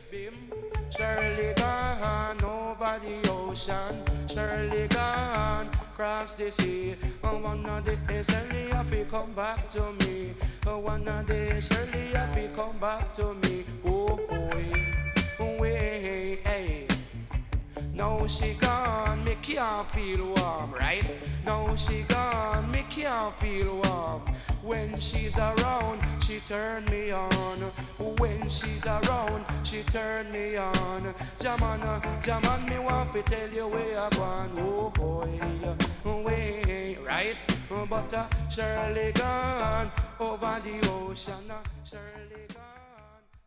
Bim, Shirley gone over the ocean. Shirley gone across the sea. One of the days Shirley have to come back to me. One of the days Shirley have to come back to me. Oh, way, hey. Now she gone, me can't feel warm, right? Now she gone, me can't feel warm. When she's around, she turn me on. When she's around, she turn me on. Jaman, me want to tell you where I gone. Oh boy, way, right? But Shirley gone over the ocean. Shirley gone.